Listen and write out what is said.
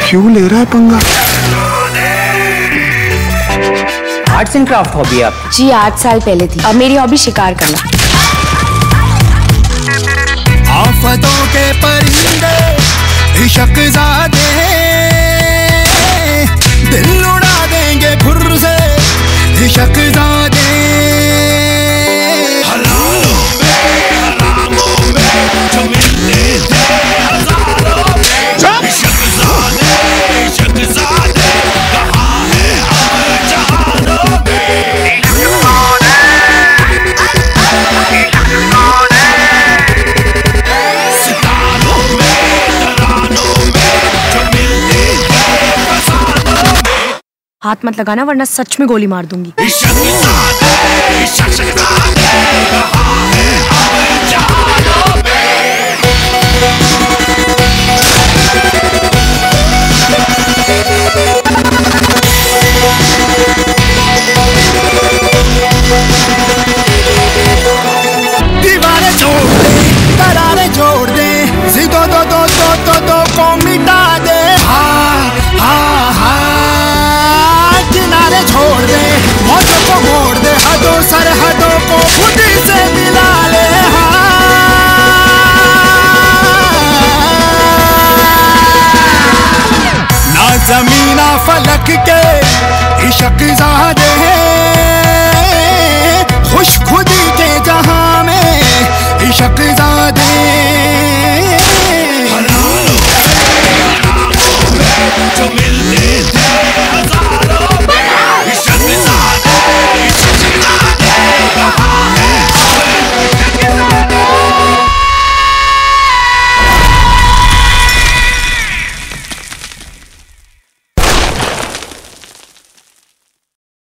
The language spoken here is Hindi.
क्यों ले रहा है पंगा? आर्ट्स एंड क्राफ्ट हॉबी है आपकी? जी 8 साल पहले थी। अब मेरी हॉबी शिकार करना। आफतों के परिंदे इशकज़ादे दिल उड़ा देंगे फुर से इशकज़ादे। हलालों में हरामों में जो मिलते थे हजारों में इशकज़ादे इशकज़ादे कहाँ है अब जहानों में। हाथ मत लगाना वरना सच में गोली मार दूंगी।